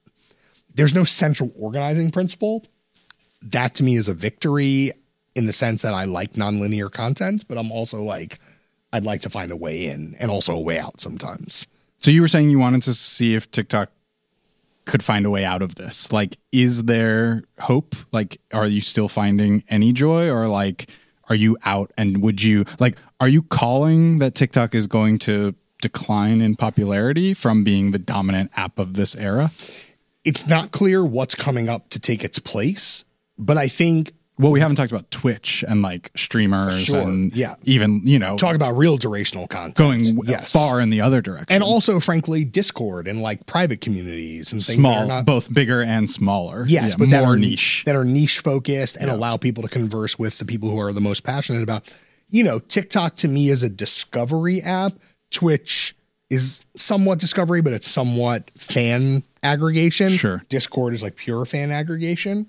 there's no central organizing principle. That to me is a victory in the sense that I like nonlinear content, but I'm also like, I'd like to find a way in and also a way out sometimes. So you were saying you wanted to see if TikTok could find a way out of this. Like, is there hope? Like, are you still finding any joy or like, are you out and would you like, are you calling that TikTok is going to decline in popularity from being the dominant app of this era? It's not clear what's coming up to take its place, but I think well, we haven't talked about Twitch and like streamers and even, talk about real durational content going far in the other direction. And also, frankly, Discord and like private communities and things small, that are not both bigger and smaller. Yes, but more niche. That are niche focused and allow people to converse with the people who are the most passionate about, TikTok to me is a discovery app. Twitch is somewhat discovery, but it's somewhat fan aggregation. Sure. Discord is like pure fan aggregation.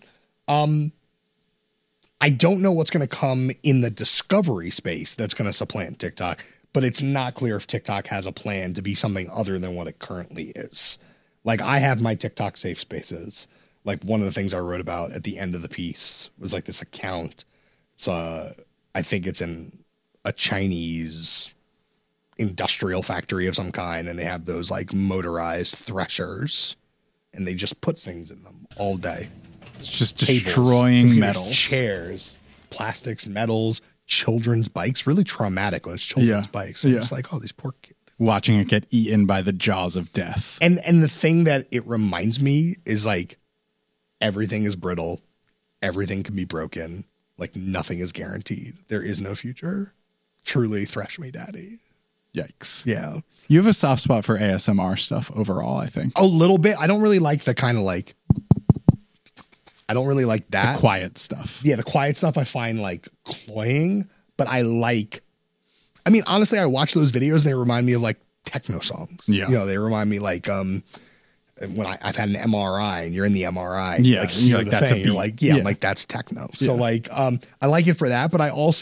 I don't know what's going to come in the discovery space that's going to supplant TikTok, but it's not clear if TikTok has a plan to be something other than what it currently is. Like I have my TikTok safe spaces. Like one of the things I wrote about at the end of the piece was like this account. It's I think it's in a Chinese industrial factory of some kind, and they have those like motorized threshers, and they just put things in them all day. It's just destroying metals, chairs, plastics, metals, children's bikes. Really traumatic when it's children's bikes. And it's like, oh, these poor kids. Watching it get eaten by the jaws of death. And the thing that it reminds me is like everything is brittle. Everything can be broken. Like nothing is guaranteed. There is no future. Truly thresh me, daddy. Yikes. Yeah. You have a soft spot for ASMR stuff overall, I think. A little bit. I don't really like the kind of like, I don't really like that. The quiet stuff. Yeah, the quiet stuff I find like cloying, but I mean, honestly, I watch those videos and they remind me of like techno songs. Yeah. They remind me like when I've had an MRI and you're in the MRI. Yeah. Like, you're like, that's thing. a beat. You're like, I'm like, that's techno. So like, I like it for that, but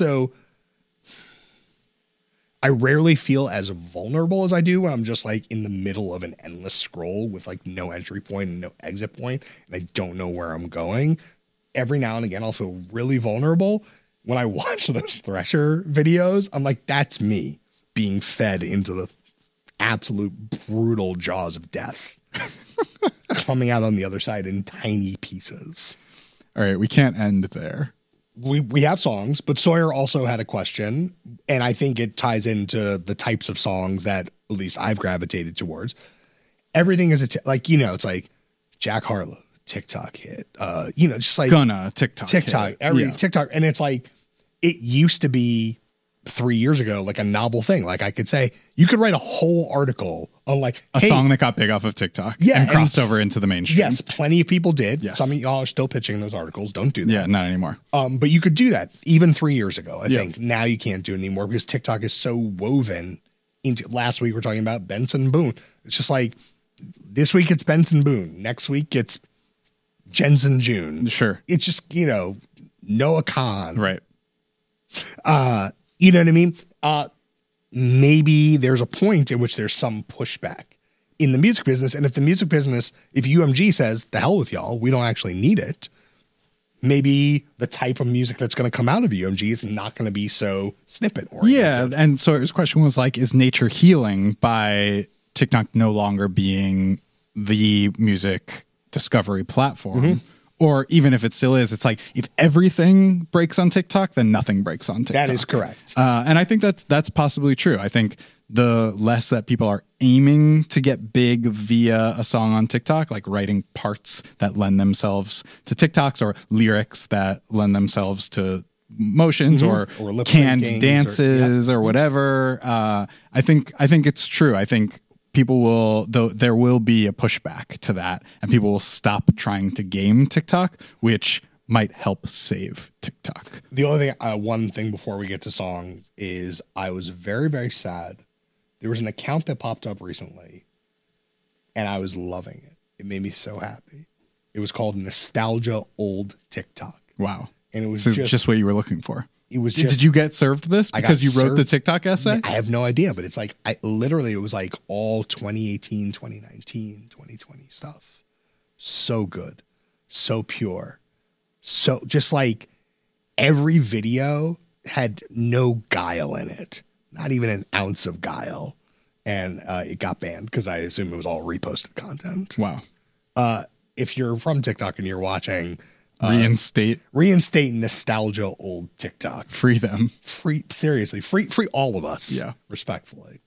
I rarely feel as vulnerable as I do when I'm just like in the middle of an endless scroll with like no entry point and no exit point, and I don't know where I'm going. Every now and again, I'll feel really vulnerable. When I watch those Thresher videos, I'm like, that's me being fed into the absolute brutal jaws of death. coming out on the other side in tiny pieces. All right, we can't end there. We have songs, but Sawyer also had a question, and I think it ties into the types of songs that at least I've gravitated towards. Everything is it's like Jack Harlow, TikTok hit, just like Gunna, TikTok, TikTok, and it's like it used to be 3 years ago, like a novel thing. Like I could say you could write a whole article on like a song that got big off of TikTok, and crossed over into the mainstream. Yes, plenty of people did. Yes. Some of y'all are still pitching those articles. Don't do that. Yeah, not anymore. But you could do that even 3 years ago. I think now you can't do it anymore because TikTok is so woven into. Last week we're talking about Benson Boone. It's just like this week it's Benson Boone. Next week it's Jensen June. Sure. It's just Noah Khan. Right. You know what I mean? Maybe there's a point in which there's some pushback in the music business. And if UMG says, the hell with y'all, we don't actually need it, maybe the type of music that's going to come out of UMG is not going to be so snippet oriented. Yeah. And so his question was like, is nature healing by TikTok no longer being the music discovery platform? Mm-hmm. Or even if it still is, it's like if everything breaks on TikTok, then nothing breaks on TikTok. That is correct. And I think that's possibly true. I think the less that people are aiming to get big via a song on TikTok, like writing parts that lend themselves to TikToks or lyrics that lend themselves to motions or canned dances or whatever. I think it's true. I think there will be a pushback to that, and people will stop trying to game TikTok, which might help save TikTok. The only thing, one thing before we get to songs is I was very, very sad. There was an account that popped up recently, and I was loving it. It made me so happy. It was called Nostalgia Old TikTok. Wow. And it was just what you were looking for. It was Did you get served this because you wrote the TikTok essay? I have no idea, but it's like, it was like all 2018, 2019, 2020 stuff. So good. So pure. So just like every video had no guile in it. Not even an ounce of guile. And it got banned because I assume it was all reposted content. Wow. If you're from TikTok and you're watching... reinstate Nostalgia Old TikTok. Free them. Free all of us. Yeah. Respectfully.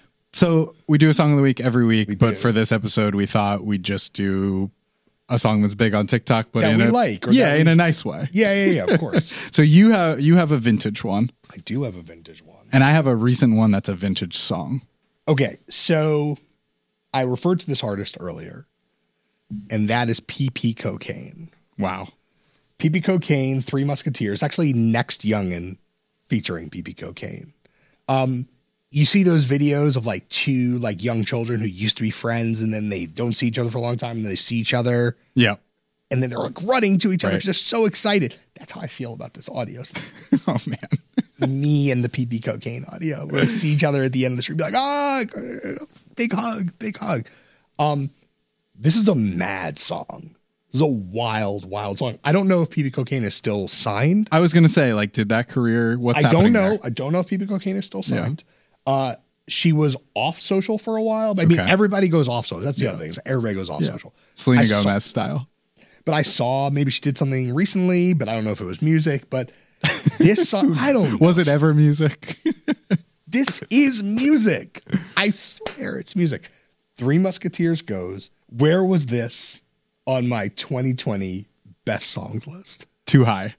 So we do a song of the week every week, but for this episode, we thought we'd just do a song that's big on TikTok, but in a nice way. Yeah, of course. So you have a vintage one. I do have a vintage one. And I have a recent one that's a vintage song. Okay, so I referred to this artist earlier, and that is PP Cocaine. Wow. PP Cocaine, Three Musketeers, actually Next Youngin featuring PP Cocaine. You see those videos of like two like young children who used to be friends and then they don't see each other for a long time and they see each other. Yeah. And then they're like running to each other because they're so excited. That's how I feel about this audio. Oh, man. Me and the PP Cocaine audio. We'll see each other at the end of the street, be like, big hug, big hug. This is a mad song. This is a wild, wild song. I don't know if PP Cocaine is still signed. I was going to say, like, did that career, what's happening there? I don't know if PP Cocaine is still signed. Yeah. She was off social for a while. But I mean, everybody goes off social. That's the other thing. Everybody goes off social. Selena Gomez style. But I saw maybe she did something recently, but I don't know if it was music. But this song, I don't know. Was it ever music? This is music. I swear it's music. Three Musketeers goes, where was this on my 2020 best songs list? Too high.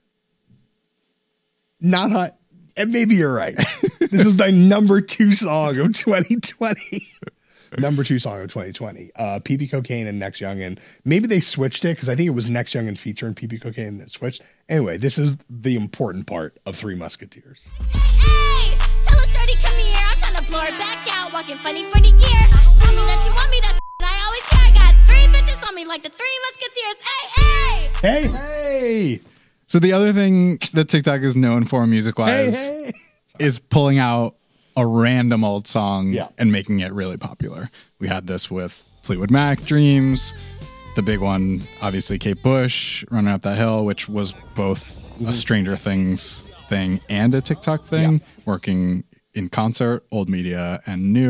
Not high. And maybe you're right. This is my number 2 song of 2020. Number 2 song of 2020. PP Cocaine and Next Youngin. Maybe they switched it because I think it was Next Youngin featuring PP Cocaine that switched. Anyway, this is the important part of Three Musketeers. Hey, tell a shorty come here. I'm trying to blow her back out, walking funny for the year. Tell me that you want me, that's I always hear. I got 3 bitches on me like the Three Musketeers. Hey, hey. So the other thing that TikTok is known for music-wise is pulling out a random old song and making it really popular. We had this with Fleetwood Mac, Dreams. The big one, obviously, Kate Bush, Running Up That Hill, which was both a Stranger Things thing and a TikTok thing, working in concert, old media and new.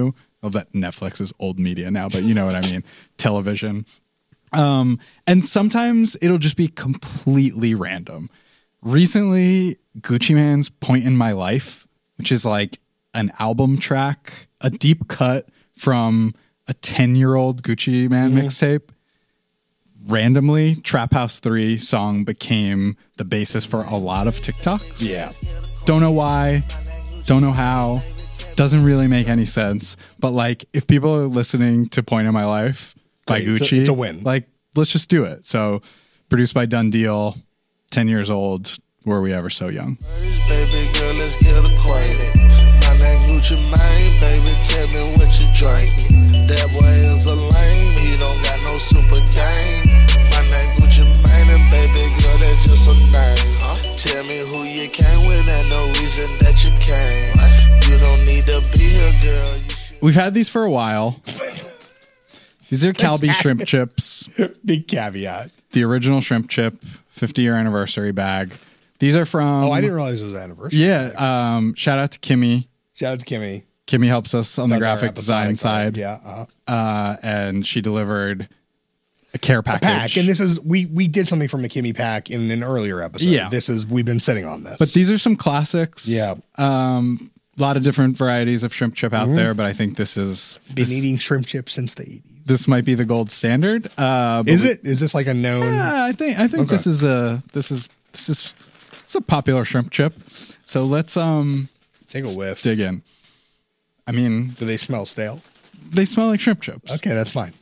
Well, that Netflix is old media now, but you know what I mean. Television. And sometimes it'll just be completely random. Recently, Gucci Mane's Point in My Life, which is like an album track, a deep cut from a 10-year-old Gucci Mane mixtape. Randomly, Trap House 3 song became the basis for a lot of TikToks. Yeah. Don't know why. Don't know how. Doesn't really make any sense. But like, if people are listening to Point in My Life by Gucci, it's a win. Like, let's just do it. So, produced by Done Deal, 10 years old. Were we ever so young? Baby girl, let's get acquainted. My name Gucci Mane, baby, tell me what you drinking. That boy is a lame, he don't got no super game. My name Gucci Mane, and baby girl, that's just a name. Tell me who you came with and no reason that you came. You don't need to be here, girl. We've had these for a while. These are Calbee shrimp chips. Big caveat. The original shrimp chip, 50-year anniversary bag. These are from... Oh, I didn't realize it was anniversary. Yeah. Shout out to Kimmy. Shout out to Kimmy. Kimmy helps us on the Does graphic design side. Yeah. And she delivered a care package. Pack. And this is... We did something from a Kimmy pack in an earlier episode. Yeah. We've been sitting on this. But these are some classics. Yeah. A lot of different varieties of shrimp chip out there, but I think this is... Been eating shrimp chips since the 80s. This might be the gold standard. Is it? Is this like a known... Yeah, I think okay. This is it's a popular shrimp chip. So let's take a whiff. Dig in. I mean, do they smell stale? They smell like shrimp chips. Okay, that's fine.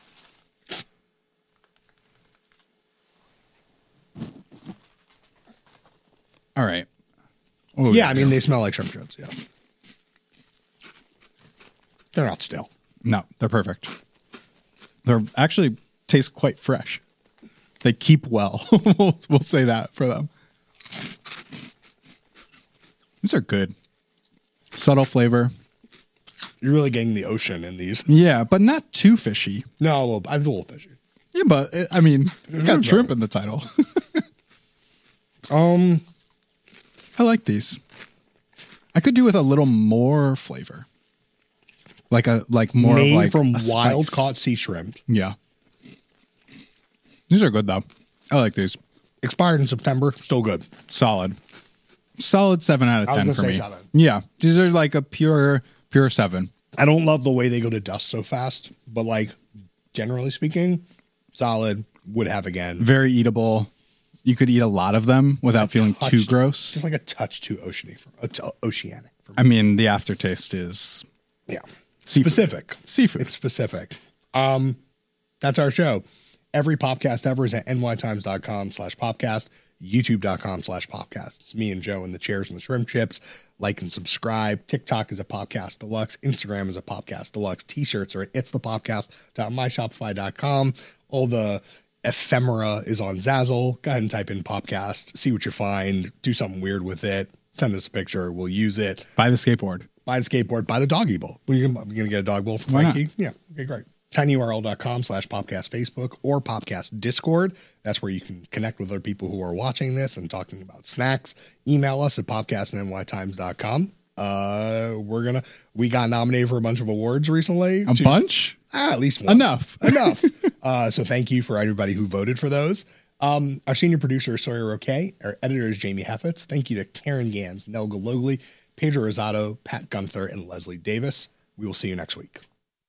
All right. Ooh, yeah, I mean, they smell like shrimp chips. Yeah. They're not stale. No, they're perfect. They're actually taste quite fresh. They keep well. We'll say that for them. These are good. Subtle flavor. You're really getting the ocean in these. Yeah, but not too fishy. No, it's a little fishy. Yeah, but I mean, it's got shrimp in the title. I like these. I could do with a little more flavor. Like more made of like from a wild spice. caught sea shrimp. Yeah. These are good though. I like these. Expired in September, still good. Solid 7 out of 10 for me. 7. Yeah, these are like a pure 7. I don't love the way they go to dust so fast, but like generally speaking, solid. Would have again. Very eatable. You could eat a lot of them without feeling too gross. Just like a touch too oceanic. I mean, the aftertaste is specific. Seafood. It's specific. That's our show. Every podcast ever is at nytimes.com/popcast, youtube.com/popcast. It's me and Joe in the chairs and the shrimp chips. Like and subscribe. TikTok is a Popcast Deluxe. Instagram is a Popcast Deluxe. T-shirts are at itsthepopcast.myshopify.com. All the ephemera is on Zazzle. Go ahead and type in Popcast. See what you find. Do something weird with it. Send us a picture. We'll use it. Buy the skateboard. Buy the doggy bowl. You're going to get a dog bowl from Frankie? Yeah. Okay, great. tinyurl.com/Popcast Facebook or Popcast Discord. That's where you can connect with other people who are watching this and talking about snacks. Email us at popcast@nytimes.com. We got nominated for a bunch of awards recently. A bunch? At least one. Enough. So thank you for everybody who voted for those. Our senior producer is Sawyer Roque. Our editor is Jamie Heffitz. Thank you to Karen Gans, Nel Galogli, Pedro Rosado, Pat Gunther, and Leslie Davis. We will see you next week.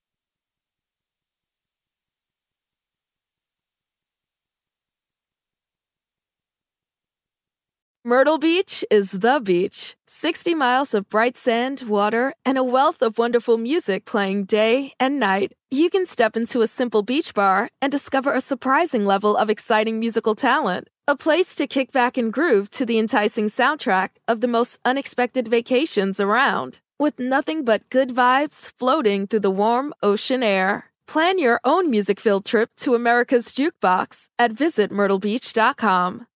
Myrtle Beach is the beach. 60 miles of bright sand, water, and a wealth of wonderful music playing day and night. You can step into a simple beach bar and discover a surprising level of exciting musical talent. A place to kick back and groove to the enticing soundtrack of the most unexpected vacations around. With nothing but good vibes floating through the warm ocean air. Plan your own music-filled trip to America's Jukebox at visitmyrtlebeach.com.